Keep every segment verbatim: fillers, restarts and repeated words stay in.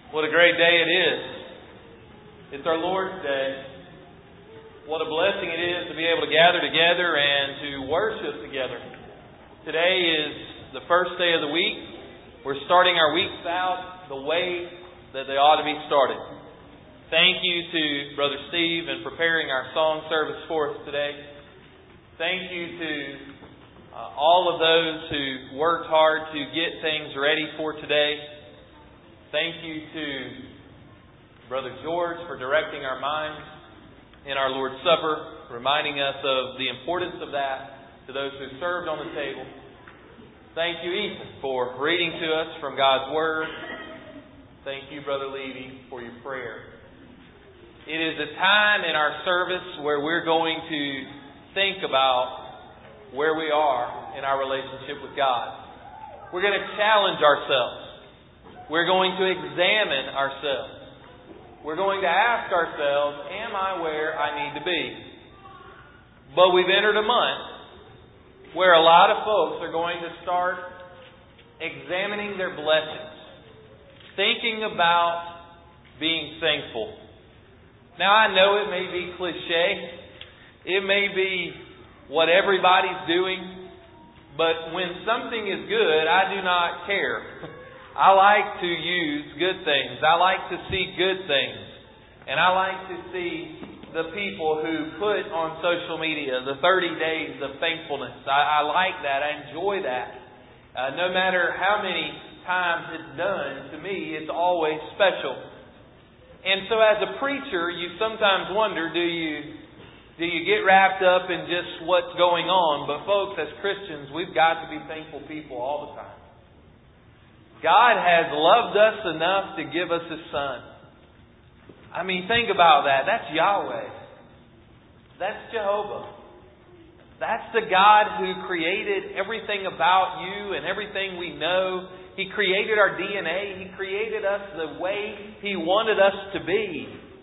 What a great day it is. It's our Lord's Day. What a blessing it is to be able to gather together and to worship together. Today is the first day of the week. We're starting our weeks out the way that they ought to be started. Thank you to Brother Steve in preparing our song service for us today. Thank you to uh, all of those who worked hard to get things ready for today. Thank you to Brother George for directing our minds in our Lord's Supper, reminding us of the importance of that to those who served on the table. Thank you, Ethan, for reading to us from God's Word. Thank you, Brother Levy, for your prayer. It is a time in our service where we're going to think about where we are in our relationship with God. We're going to challenge ourselves. We're going to examine ourselves. We're going to ask ourselves, am I where I need to be? But we've entered a month where a lot of folks are going to start examining their blessings, thinking about being thankful. Now, I know it may be cliche. It may be what everybody's doing. But when something is good, I do not care. I like to use good things. I like to see good things. And I like to see the people who put on social media the thirty days of thankfulness. I, I like that. I enjoy that. Uh, no matter how many times it's done, to me, it's always special. And so as a preacher, you sometimes wonder, do you, do you get wrapped up in just what's going on? But folks, as Christians, we've got to be thankful people all the time. God has loved us enough to give us His Son. I mean, think about that. That's Yahweh. That's Jehovah. That's the God who created everything about you and everything we know. He created our D N A. He created us the way He wanted us to be.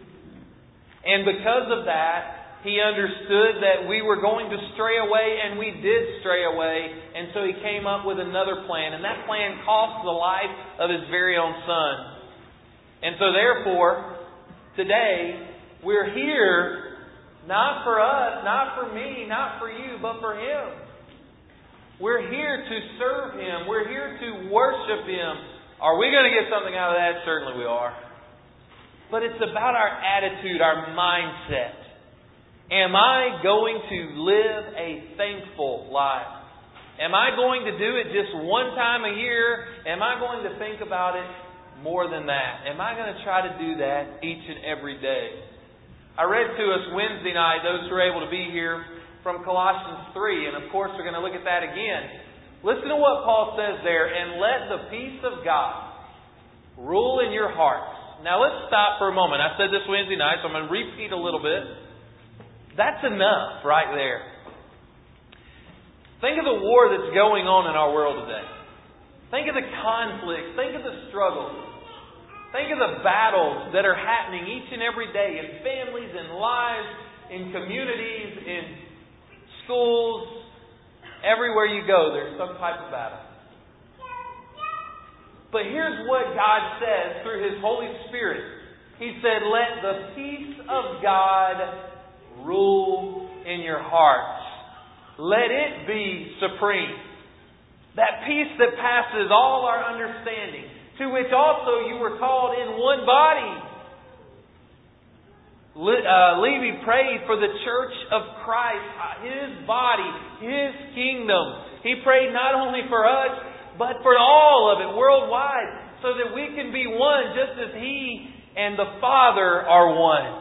And because of that, He understood that we were going to stray away, and we did stray away. And so He came up with another plan. And that plan cost the life of His very own Son. And so therefore, today, we're here not for us, not for me, not for you, but for Him. We're here to serve Him. We're here to worship Him. Are we going to get something out of that? Certainly we are. But it's about our attitude, our mindset. Am I going to live a thankful life? Am I going to do it just one time a year? Am I going to think about it more than that? Am I going to try to do that each and every day? I read to us Wednesday night, those who are able to be here, from Colossians three. And of course, we're going to look at that again. Listen to what Paul says there. And let the peace of God rule in your hearts. Now let's stop for a moment. I said this Wednesday night, so I'm going to repeat a little bit. That's enough right there. Think of the war that's going on in our world today. Think of the conflicts. Think of the struggles. Think of the battles that are happening each and every day in families, in lives, in communities, in schools. Everywhere you go, there's some type of battle. But here's what God says through His Holy Spirit. He said, let the peace of God rule in your hearts. Let it be supreme. That peace that passes all our understanding, to which also you were called in one body. Uh, Levy prayed for the church of Christ, His body, His kingdom. He prayed not only for us, but for all of it worldwide, so that we can be one just as He and the Father are one.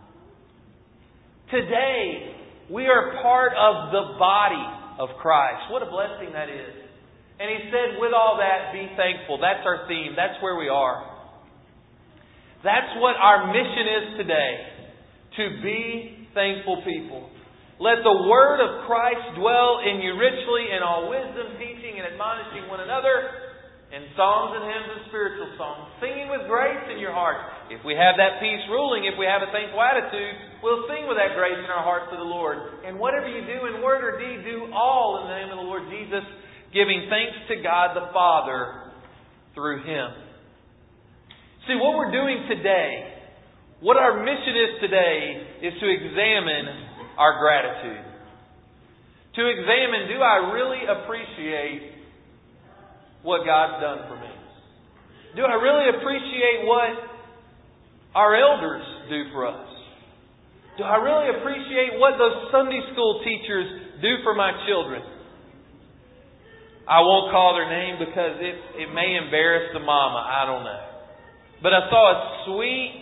Today, we are part of the body of Christ. What a blessing that is. And He said, with all that, be thankful. That's our theme. That's where we are. That's what our mission is today. To be thankful people. Let the word of Christ dwell in you richly in all wisdom, teaching and admonishing one another in songs and hymns and spiritual songs, singing with grace in your heart. If we have that peace ruling, if we have a thankful attitude, we'll sing with that grace in our hearts to the Lord. And whatever you do in word or deed, do all in the name of the Lord Jesus, giving thanks to God the Father through Him. See, what we're doing today, what our mission is today, is to examine our gratitude. To examine, do I really appreciate what God's done for me? Do I really appreciate what our elders do for us? Do I really appreciate what those Sunday school teachers do for my children? I won't call their name because it, it may embarrass the mama. I don't know. But I saw a sweet,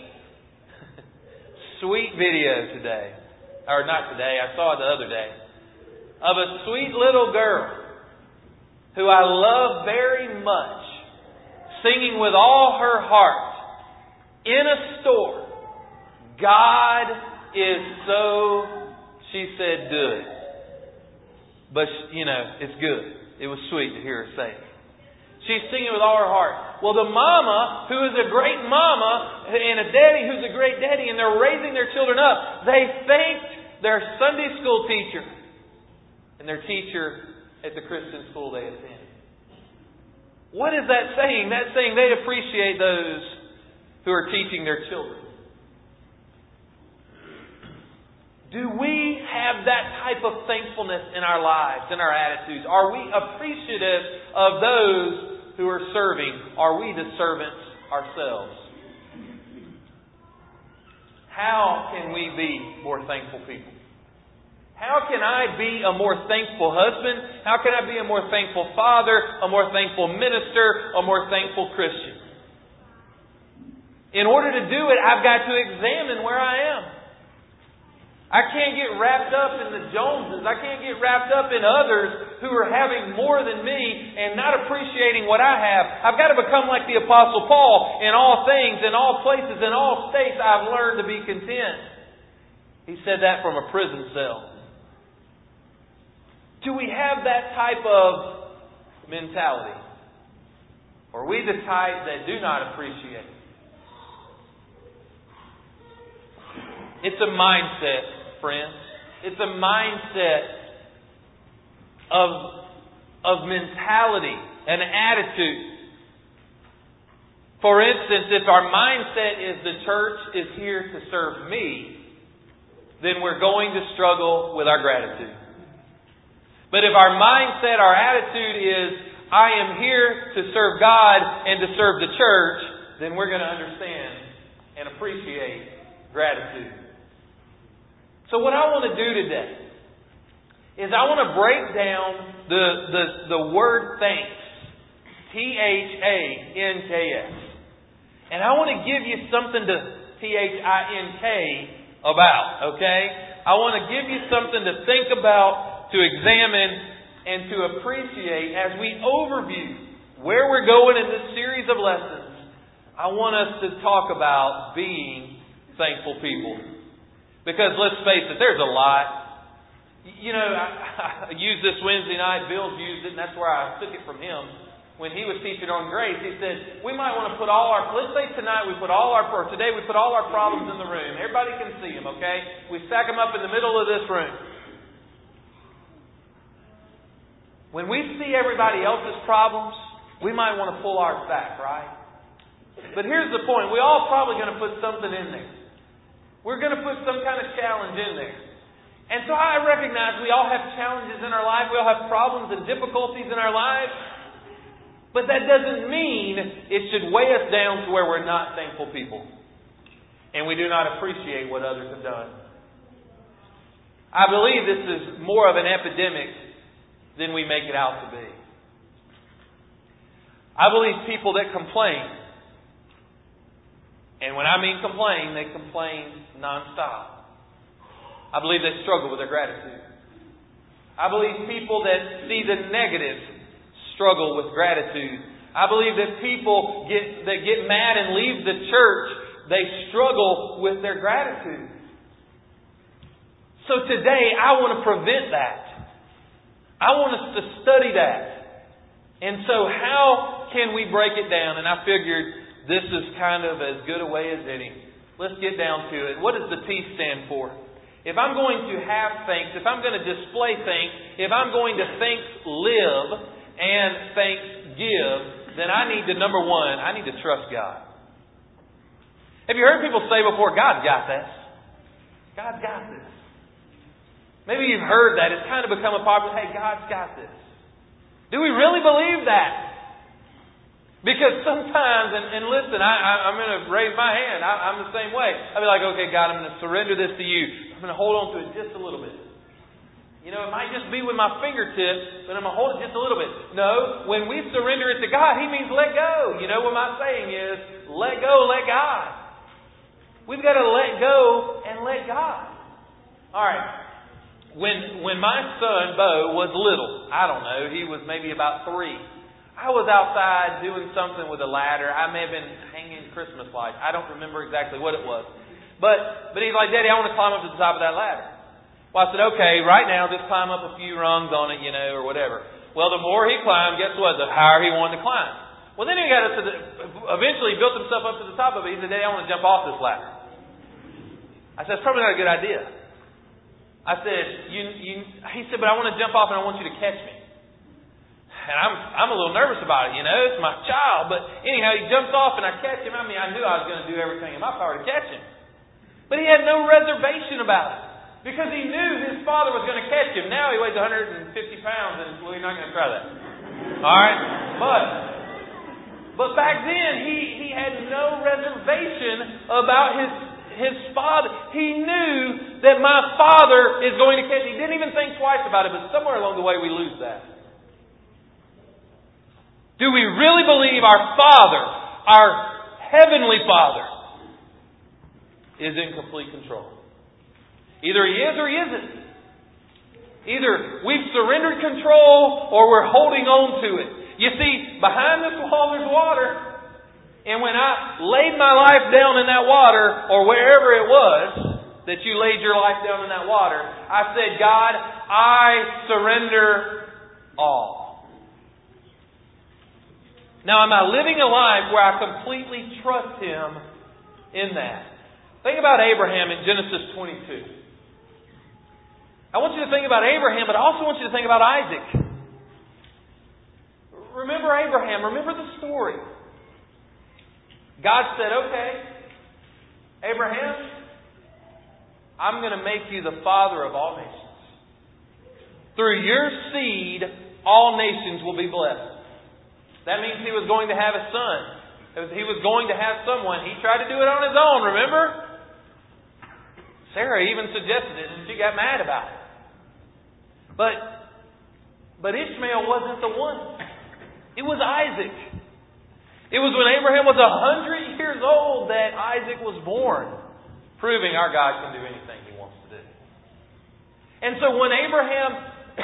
sweet video today. Or not today, I saw it the other day. Of a sweet little girl who I love very much, singing with all her heart in a store, God is so, she said, good. But, you know, it's good. It was sweet to hear her say it. She's singing with all her heart. Well, the mama, who is a great mama, and a daddy who's a great daddy, and they're raising their children up, they thanked their Sunday school teacher and their teacher at the Christian school they attend. What is that saying? That's saying they appreciate those who are teaching their children. Do we have that type of thankfulness in our lives, in our attitudes? Are we appreciative of those who are serving? Are we the servants ourselves? How can we be more thankful people? How can I be a more thankful husband? How can I be a more thankful father, a more thankful minister, a more thankful Christian? In order to do it, I've got to examine where I am. I can't get wrapped up in the Joneses. I can't get wrapped up in others who are having more than me and not appreciating what I have. I've got to become like the Apostle Paul. In all things, in all places, in all states, I've learned to be content. He said that from a prison cell. Do we have that type of mentality? Or are we the type that do not appreciate? It's a mindset, friends. It's a mindset of, of mentality, an attitude. For instance, if our mindset is the church is here to serve me, then we're going to struggle with our gratitude. But if our mindset, our attitude is, I am here to serve God and to serve the church, then we're going to understand and appreciate gratitude. So what I want to do today is I want to break down the, the, the word thanks. T H A N K S. And I want to give you something to T H I N K about, okay? I want to give you something to think about, to examine, and to appreciate as we overview where we're going in this series of lessons. I want us to talk about being thankful people. Because let's face it, there's a lot. You know, I, I used this Wednesday night. Bill's used it, and that's where I took it from him. When he was teaching on grace, he said, we might want to put all our, let's say tonight we put all our, or today we put all our problems in the room. Everybody can see them, okay? We stack them up in the middle of this room. When we see everybody else's problems, we might want to pull ours back, right? But here's the point. We're all probably going to put something in there. We're going to put some kind of challenge in there. And so I recognize we all have challenges in our life. We all have problems and difficulties in our lives. But that doesn't mean it should weigh us down to where we're not thankful people. And we do not appreciate what others have done. I believe this is more of an epidemic than we make it out to be. I believe people that complain, and when I mean complain, they complain nonstop. I believe they struggle with their gratitude. I believe people that see the negative struggle with gratitude. I believe that people get that get mad and leave the church, they struggle with their gratitude. So today I want to prevent that. I want us to study that. And so how can we break it down? And I figured this is kind of as good a way as any. Let's get down to it. What does the T stand for? If I'm going to have thanks, if I'm going to display thanks, if I'm going to thanks live and thanks give, then I need to, number one, I need to trust God. Have you heard people say before, God's got this? God's got this. Maybe you've heard that. It's kind of become a popular, hey, God's got this. Do we really believe that? Because sometimes, and, and listen, I, I, I'm going to raise my hand. I, I'm the same way. I'll be like, okay, God, I'm going to surrender this to you. I'm going to hold on to it just a little bit. You know, it might just be with my fingertips, but I'm going to hold it just a little bit. No, when we surrender it to God, He means let go. You know what my saying is? Let go, let God. We've got to let go and let God. All right. When when my son, Bo, was little, I don't know, he was maybe about three. I was outside doing something with a ladder. I may have been hanging Christmas lights. I don't remember exactly what it was. But but he's like, Daddy, I want to climb up to the top of that ladder. Well, I said, okay, right now, just climb up a few rungs on it, you know, or whatever. Well, the more he climbed, guess what? The higher he wanted to climb. Well, then he got up to the, eventually he built himself up to the top of it. He said, Daddy, I want to jump off this ladder. I said, that's probably not a good idea. I said, you, you, he said, but I want to jump off and I want you to catch me. And I'm, I'm a little nervous about it, you know, it's my child. But anyhow, he jumps off and I catch him. I mean, I knew I was going to do everything in my power to catch him. But he had no reservation about it. Because he knew his father was going to catch him. Now he weighs one hundred fifty pounds and, well, you're not going to try that. Alright? But, but back then, he, he had no reservation about his, his father. He knew that my father is going to catch him. He didn't even think twice about it, but somewhere along the way we lose that. Do we really believe our Father, our Heavenly Father, is in complete control? Either He is or He isn't. Either we've surrendered control or we're holding on to it. You see, behind this wall there's water. And when I laid my life down in that water, or wherever it was that you laid your life down in that water, I said, God, I surrender all. Now, am I living a life where I completely trust Him in that? Think about Abraham in Genesis twenty-two. I want you to think about Abraham, but I also want you to think about Isaac. Remember Abraham. Remember the story. God said, okay, Abraham, I'm going to make you the father of all nations. Through your seed, all nations will be blessed. That means he was going to have a son. He was going to have someone. He tried to do it on his own, remember? Sarah even suggested it, and she got mad about it. But, but Ishmael wasn't the one. It was Isaac. It was when Abraham was a hundred years old that Isaac was born, proving our God can do anything He wants to do. And so when Abraham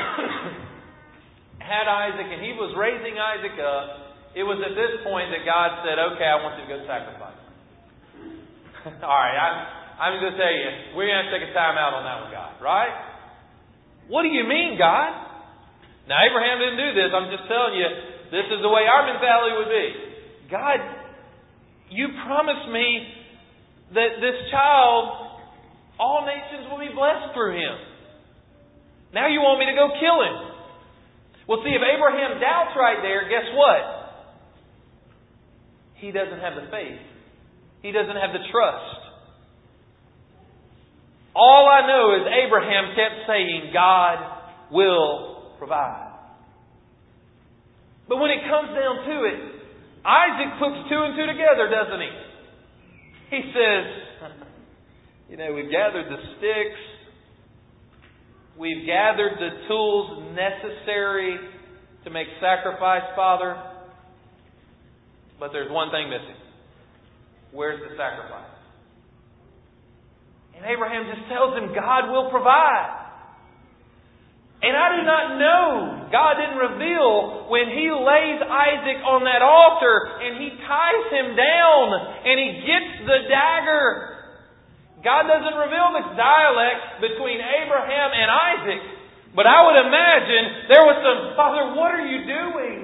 had Isaac and he was raising Isaac up, it was at this point that God said, okay, I want you to go sacrifice. All right, I'm, I'm going to tell you, we're going to take a time out on that one, God, right? What do you mean, God? Now, Abraham didn't do this. I'm just telling you, this is the way our mentality would be. God, you promised me that this child, all nations will be blessed through him. Now you want me to go kill him. Well, see, if Abraham doubts right there, guess what? He doesn't have the faith. He doesn't have the trust. All I know is Abraham kept saying, God will provide. But when it comes down to it, Isaac puts two and two together, doesn't he? He says, you know, we've gathered the sticks. We've gathered the tools necessary to make sacrifice, Father. But there's one thing missing. Where's the sacrifice? And Abraham just tells him, God will provide. And I do not know, God didn't reveal when he lays Isaac on that altar and he ties him down and he gets the dagger. God doesn't reveal the dialect between Abraham and Isaac. But I would imagine there was some, Father, what are you doing?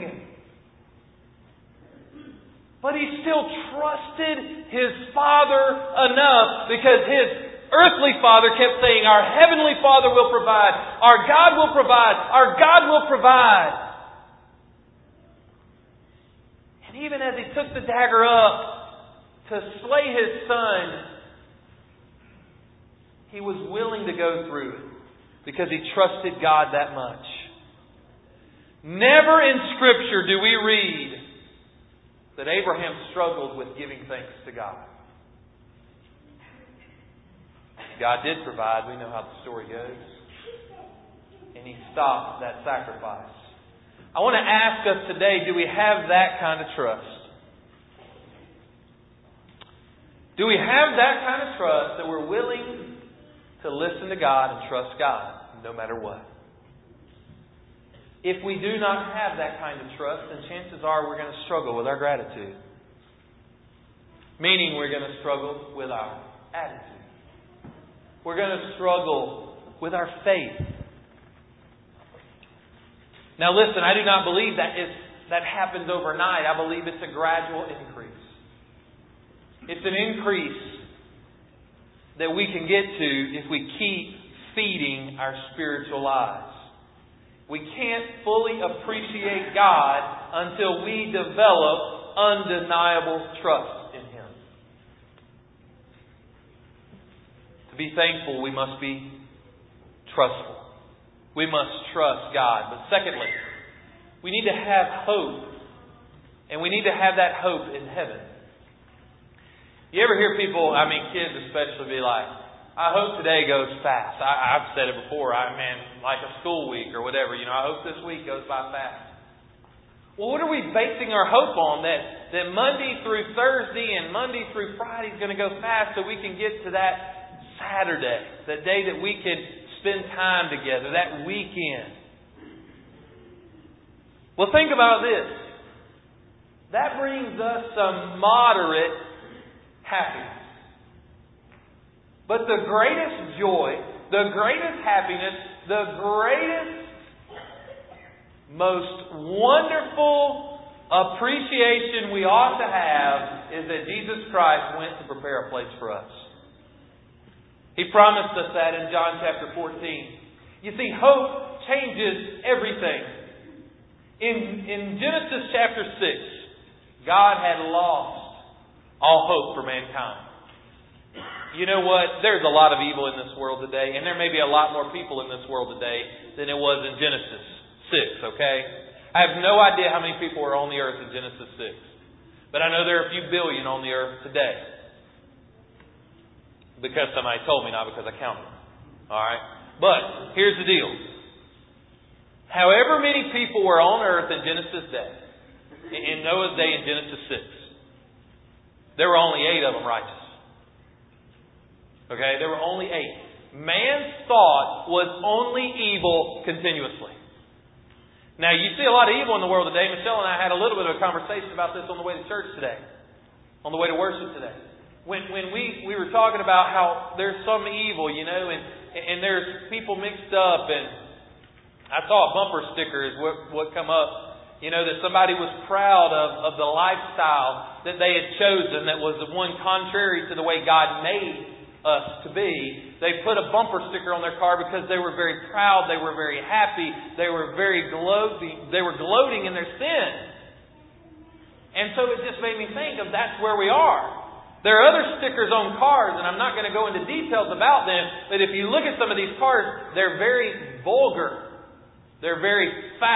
But he still trusted his father enough because his earthly father kept saying, our heavenly Father will provide. Our God will provide. Our God will provide. And even as he took the dagger up to slay his son, he was willing to go through it because he trusted God that much. Never in Scripture do we read that Abraham struggled with giving thanks to God. God did provide. We know how the story goes. And He stopped that sacrifice. I want to ask us today, do we have that kind of trust? Do we have that kind of trust that we're willing to listen to God and trust God no matter what? If we do not have that kind of trust, then chances are we're going to struggle with our gratitude. Meaning we're going to struggle with our attitude. We're going to struggle with our faith. Now listen, I do not believe that is, that happens overnight. I believe it's a gradual increase. It's an increase that we can get to if we keep feeding our spiritual lives. We can't fully appreciate God until we develop undeniable trust in Him. To be thankful, we must be trustful. We must trust God. But secondly, we need to have hope. And we need to have that hope in heaven. You ever hear people, I mean kids especially, be like, I hope today goes fast. I, I've said it before. I mean, like a school week or whatever. You know, I hope this week goes by fast. Well, what are we basing our hope on? That, that Monday through Thursday and Monday through Friday is going to go fast so we can get to that Saturday. That day that we can spend time together. That weekend. Well, think about this. That brings us some moderate happiness. But the greatest joy, the greatest happiness, the greatest, most wonderful appreciation we ought to have is that Jesus Christ went to prepare a place for us. He promised us that in John chapter fourteen. You see, hope changes everything. In, in Genesis chapter six, God had lost all hope for mankind. You know what? There's a lot of evil in this world today, and there may be a lot more people in this world today than it was in Genesis six, okay? I have no idea how many people are on the earth in Genesis six. But I know there are a few billion on the earth today. Because somebody told me, not because I counted them. Alright? But, here's the deal. However many people were on earth in Genesis day, in Noah's day in Genesis six, there were only eight of them righteous. Okay, there were only eight. Man's thought was only evil continuously. Now, you see a lot of evil in the world today. Michelle and I had a little bit of a conversation about this on the way to church today. On the way to worship today. When when we, we were talking about how there's some evil, you know, and, and there's people mixed up. And I saw a bumper sticker is what, what come up. You know, that somebody was proud of, of the lifestyle that they had chosen that was the one contrary to the way God made us to be. They put a bumper sticker on their car because they were very proud, they were very happy, they were very gloating, they were gloating in their sin. And so it just made me think of that's where we are. There are other stickers on cars, and I'm not going to go into details about them, but if you look at some of these cars, they're very vulgar. They're very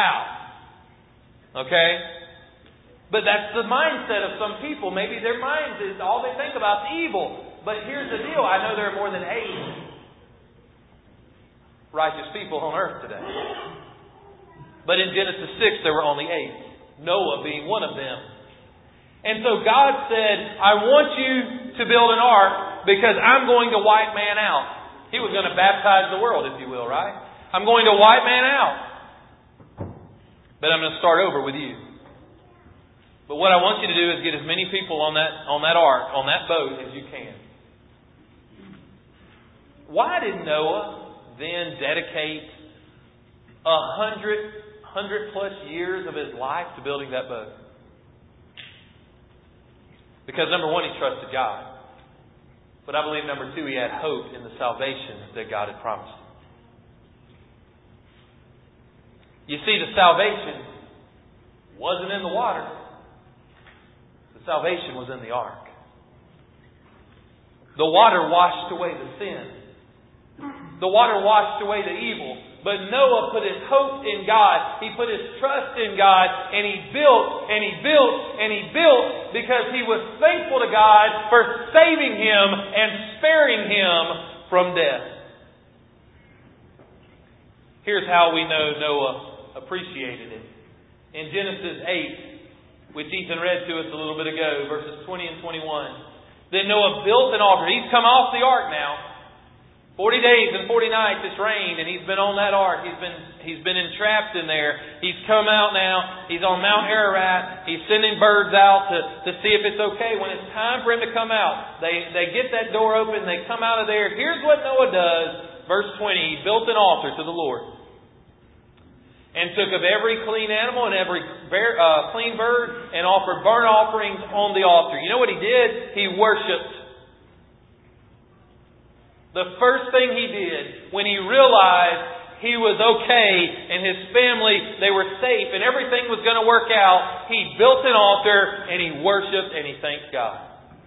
foul. Okay? But that's the mindset of some people. Maybe their minds is all they think about is evil. But here's the deal. I know there are more than eight righteous people on earth today. But in Genesis six, there were only eight. Noah being one of them. And so God said, I want you to build an ark because I'm going to wipe man out. He was going to baptize the world, if you will, right? I'm going to wipe man out. But I'm going to start over with you. But what I want you to do is get as many people on that on that ark, on that boat, as you can. Why did Noah then dedicate a hundred, hundred plus years of his life to building that boat? Because number one, he trusted God. But I believe number two, he had hope in the salvation that God had promised him. You see, the salvation wasn't in the water. The salvation was in the ark. The water washed away the sin. The water washed away the evil. But Noah put his hope in God. He put his trust in God. And he built, and he built, and he built because he was thankful to God for saving him and sparing him from death. Here's how we know Noah appreciated it. In Genesis eight, which Ethan read to us a little bit ago, verses twenty and twenty-one. Then Noah built an altar. He's come off the ark now. Forty days and forty nights it's rained, and he's been on that ark. He's been he's been entrapped in there. He's come out now. He's on Mount Ararat. He's sending birds out to, to see if it's okay. When it's time for him to come out, they, they get that door open. They come out of there. Here's what Noah does. Verse twenty, he built an altar to the Lord. And took of every clean animal and every uh, clean bird and offered burnt offerings on the altar. You know what he did? He worshipped. The first thing he did when he realized he was okay and his family, they were safe and everything was going to work out, he built an altar and he worshipped and he thanked God.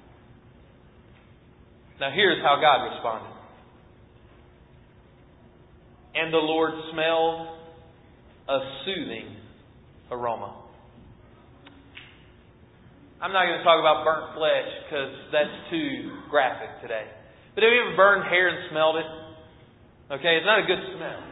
Now here's how God responded. And the Lord smelled a soothing aroma. I'm not going to talk about burnt flesh because that's too graphic today. But have you ever burned hair and smelled it? Okay, it's not a good smell.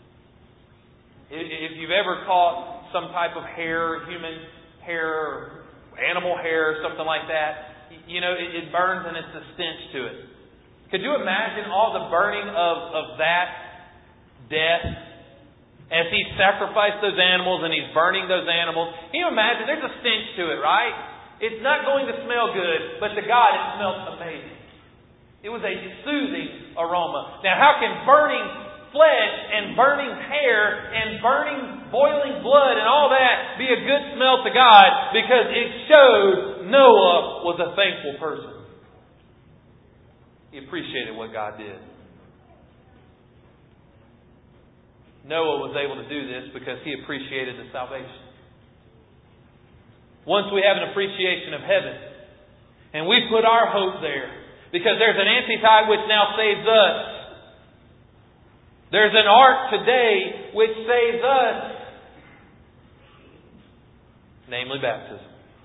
If you've ever caught some type of hair, human hair, or animal hair, or something like that, you know, it burns and it's a stench to it. Could you imagine all the burning of, of that death? As he sacrificed those animals and he's burning those animals. Can you imagine? There's a stench to it, right? It's not going to smell good, but to God it smells amazing. It was a soothing aroma. Now how can burning flesh and burning hair and burning boiling blood and all that be a good smell to God? Because it showed Noah was a thankful person. He appreciated what God did. Noah was able to do this because he appreciated the salvation. Once we have an appreciation of heaven, and we put our hope there, because there's an antitype which now saves us. There's an ark today which saves us, namely baptism.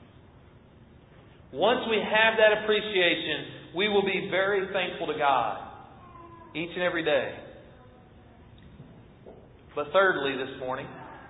Once we have that appreciation, we will be very thankful to God each and every day. But thirdly, this morning,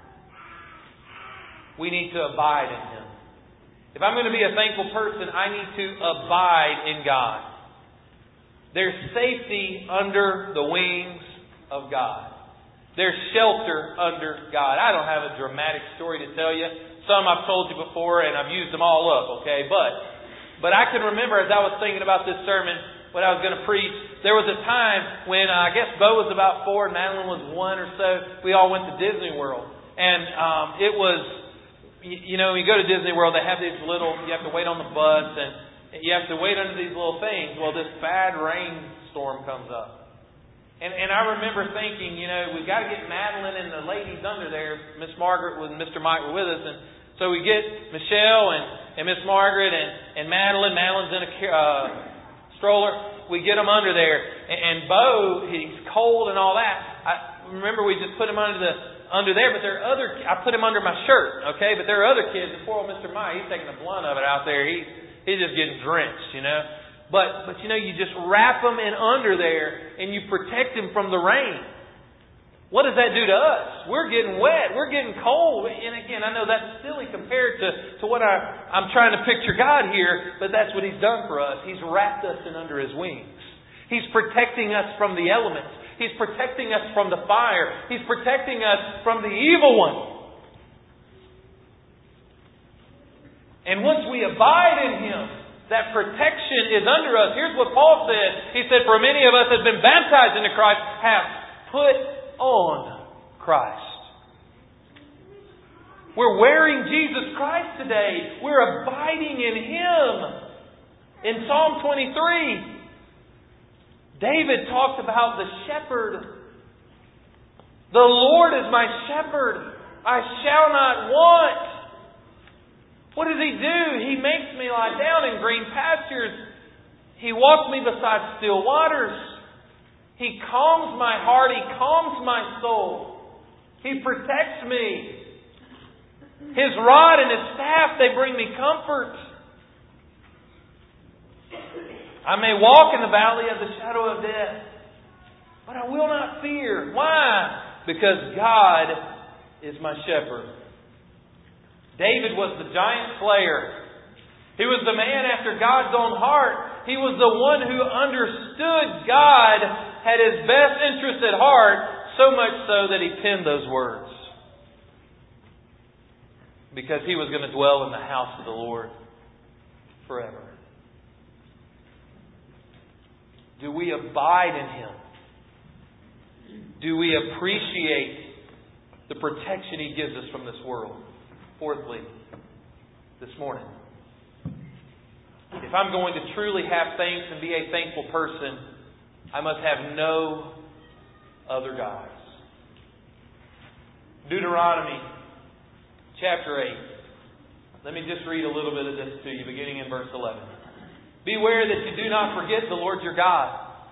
we need to abide in Him. If I'm going to be a thankful person, I need to abide in God. There's safety under the wings of God. There's shelter under God. I don't have a dramatic story to tell you. Some I've told you before and I've used them all up, okay? But, but I can remember as I was thinking about this sermon, what I was going to preach, there was a time when uh, I guess Bo was about four and Madeline was one or so. We all went to Disney World. And um, it was, you, you know, you go to Disney World, they have these little, you have to wait on the bus and you have to wait under these little things. Well, this bad rainstorm comes up. And, and I remember thinking, you know, we've got to get Madeline and the ladies under there. Miss Margaret and Mister Mike were with us. And so we get Michelle and, and Miss Margaret and, and Madeline. Madeline's in a uh, stroller. We get them under there. And, and Bo, he's cold and all that. I remember we just put him under the under there. But there are other, I put him under my shirt, okay? But there are other kids. And poor old Mister Mike, he's taking the blunt of it out there. He's, he's just getting drenched, you know. But, but you know, you just wrap them in under there and you protect them from the rain. What does that do to us? We're getting wet. We're getting cold. And again, I know that's silly compared to, to what I, I'm trying to picture God here, but that's what He's done for us. He's wrapped us in under His wings. He's protecting us from the elements. He's protecting us from the fire. He's protecting us from the evil one. And once we abide in Him, that protection is under us. Here's what Paul said. He said, for many of us have been baptized into Christ, have put on Christ. We're wearing Jesus Christ today. We're abiding in Him. In Psalm twenty-three, David talked about the shepherd. The Lord is my shepherd. I shall not want. What does He do? He makes me lie down in green pastures. He walks me beside still waters. He calms my heart. He calms my soul. He protects me. His rod and His staff, they bring me comfort. I may walk in the valley of the shadow of death, but I will not fear. Why? Because God is my shepherd. David was the giant slayer. He was the man after God's own heart. He was the one who understood God had His best interest at heart, so much so that he penned those words. Because he was going to dwell in the house of the Lord forever. Do we abide in Him? Do we appreciate the protection He gives us from this world? Fourthly, this morning, if I'm going to truly have thanks and be a thankful person, I must have no other gods. Deuteronomy chapter eight. Let me just read a little bit of this to you, beginning in verse eleven. Beware that you do not forget the Lord your God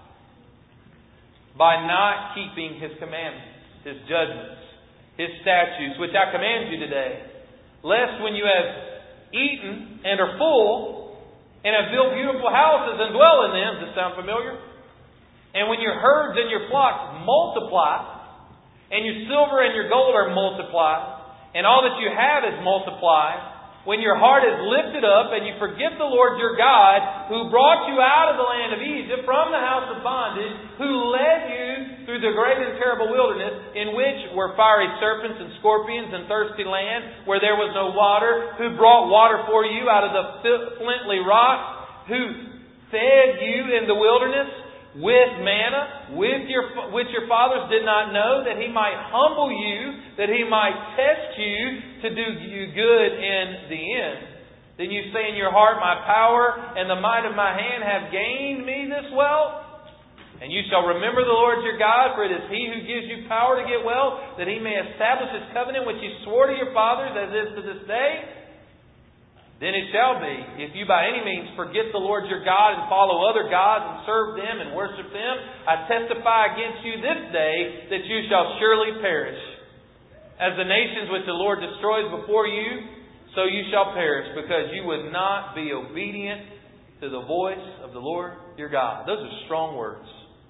by not keeping His commandments, His judgments, His statutes, which I command you today, lest when you have eaten and are full, and have built beautiful houses and dwell in them. Does this sound familiar? And when your herds and your flocks multiply, and your silver and your gold are multiplied, and all that you have is multiplied, when your heart is lifted up and you forget the Lord your God, who brought you out of the land of Egypt from the house of bondage, who led you through the great and terrible wilderness, in which were fiery serpents and scorpions and thirsty land, where there was no water, who brought water for you out of the flintly rock, who fed you in the wilderness with manna, with your, which your fathers did not know, that He might humble you, that He might test you to do you good in the end. Then you say in your heart, my power and the might of my hand have gained me this wealth. And you shall remember the Lord your God, for it is He who gives you power to get wealth, that He may establish His covenant which He swore to your fathers, as is to this day. Then it shall be, if you by any means forget the Lord your God and follow other gods and serve them and worship them, I testify against you this day that you shall surely perish. As the nations which the Lord destroys before you, so you shall perish, because you would not be obedient to the voice of the Lord your God. Those are strong words.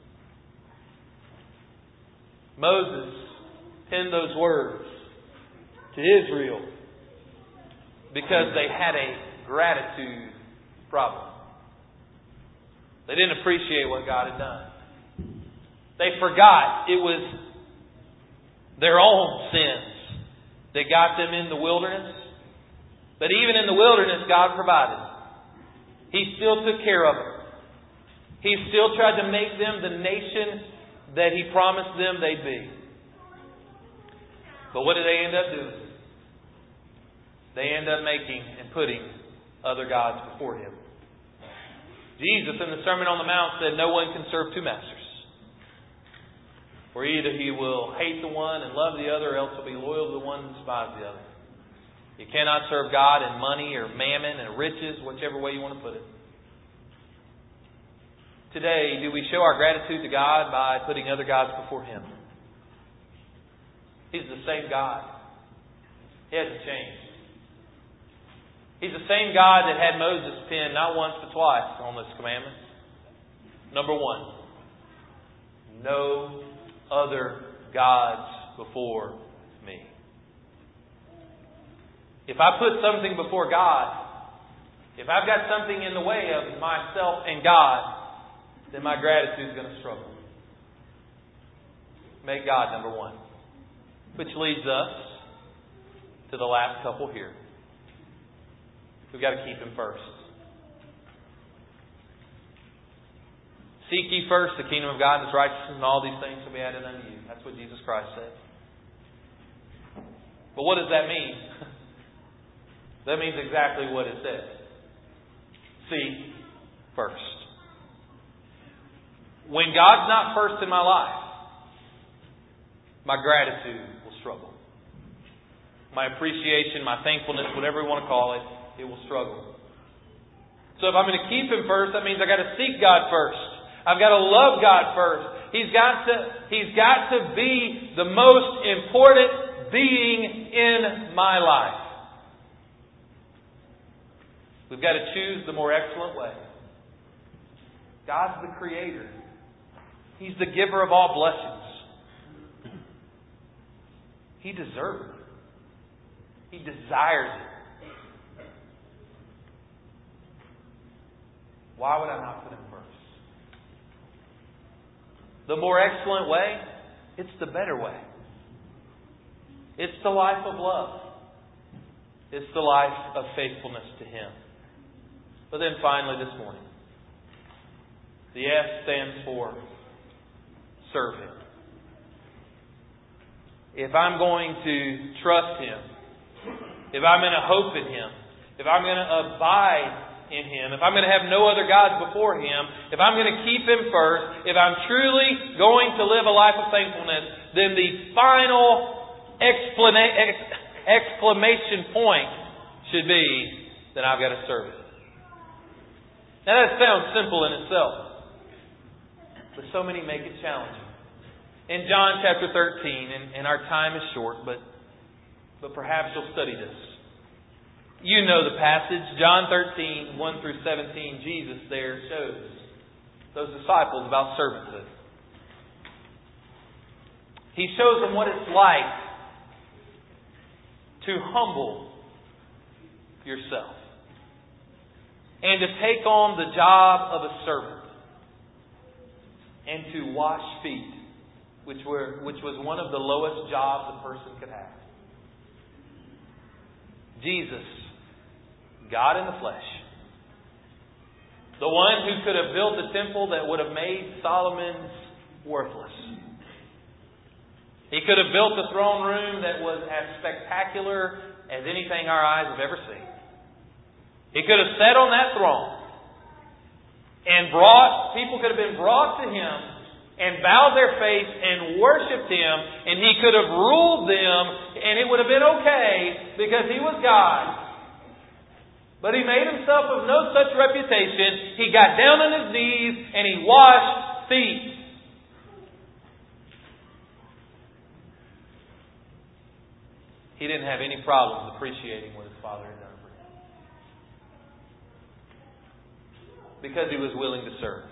Moses penned those words to Israel because they had a gratitude problem. They didn't appreciate what God had done. They forgot it was their own sins that got them in the wilderness. But even in the wilderness, God provided. He still took care of them. He still tried to make them the nation that He promised them they'd be. But what did they end up doing? They end up making and putting other gods before Him. Jesus in the Sermon on the Mount said, no one can serve two masters. For either he will hate the one and love the other, or else he'll be loyal to the one and despise the other. You cannot serve God in money or mammon and riches, whichever way you want to put it. Today, do we show our gratitude to God by putting other gods before Him? He's the same God. He hasn't changed. He's the same God that had Moses pen not once but twice on this commandment. Number one, no other gods before me. If I put something before God, if I've got something in the way of myself and God, then my gratitude is going to struggle. Make God number one. Which leads us to the last couple here. We've got to keep Him first. Seek ye first the kingdom of God and His righteousness, and all these things will be added unto you. That's what Jesus Christ said. But what does that mean? That means exactly what it says. Seek first. When God's not first in my life, my gratitude will struggle. My appreciation, my thankfulness, whatever you want to call it, it will struggle. So So if I'm going to keep Him first, that means I've got to seek God first. I've got to love God first. He's got to, He's got to be the most important being in my life. We've got to choose the more excellent way. God's the Creator. He's the giver of all blessings. He deserves it. He desires it. Why would I not put Him first? The more excellent way, it's the better way. It's the life of love. It's the life of faithfulness to Him. But then finally this morning, the S stands for serve Him. If I'm going to trust Him, if I'm going to hope in Him, if I'm going to abide in Him, if I'm going to have no other gods before Him, if I'm going to keep Him first, if I'm truly going to live a life of thankfulness, then the final explana- ex- exclamation point should be that I've got to serve Him. Now that sounds simple in itself, but so many make it challenging. In John chapter thirteen, and, and our time is short, but but perhaps you'll study this. You know the passage, John thirteen, one through seventeen, Jesus there shows those disciples about servanthood. He shows them what it's like to humble yourself and to take on the job of a servant and to wash feet, which were which was one of the lowest jobs a person could have. Jesus, God in the flesh, the one who could have built a temple that would have made Solomon's worthless. He could have built a throne room that was as spectacular as anything our eyes have ever seen. He could have sat on that throne and brought, people could have been brought to Him and bowed their face and worshipped Him, and He could have ruled them, and it would have been okay because He was God. But He made Himself of no such reputation. He got down on His knees and He washed feet. He didn't have any problems appreciating what His Father had done for Him, because He was willing to serve.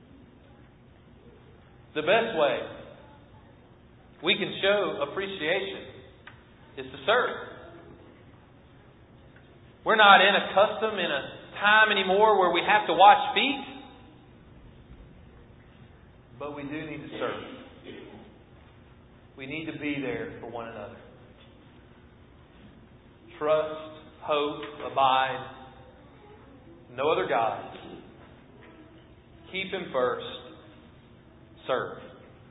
The best way we can show appreciation is to serve. We're not in a custom, in a time anymore where we have to wash feet, but we do need to serve. We need to be there for one another. Trust, hope, abide. No other gods. Keep Him first. Serve.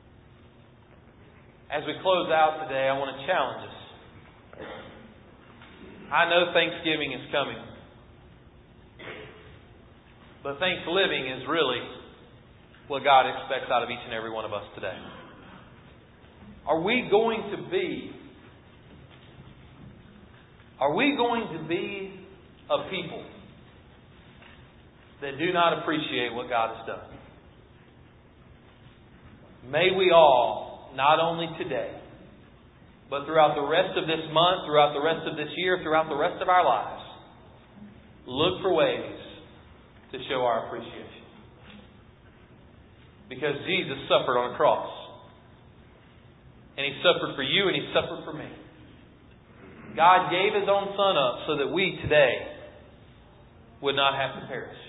As we close out today, I want to challenge us. I know Thanksgiving is coming, but Thanksgiving is really what God expects out of each and every one of us today. Are we going to be Are we going to be a people that do not appreciate what God has done? May we all, not only today, but throughout the rest of this month, throughout the rest of this year, throughout the rest of our lives, look for ways to show our appreciation. Because Jesus suffered on a cross. And He suffered for you and He suffered for me. God gave His own Son up so that we today would not have to perish.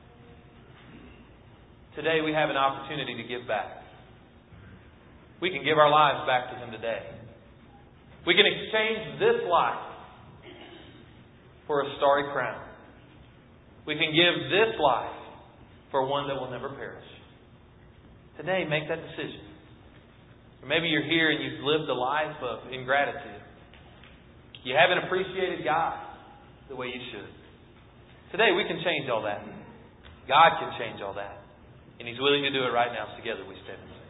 Today we have an opportunity to give back. We can give our lives back to Him today. We can exchange this life for a starry crown. We can give this life for one that will never perish. Today, make that decision. Or maybe you're here and you've lived a life of ingratitude. You haven't appreciated God the way you should. Today, we can change all that. God can change all that. And He's willing to do it right now. Together we stand.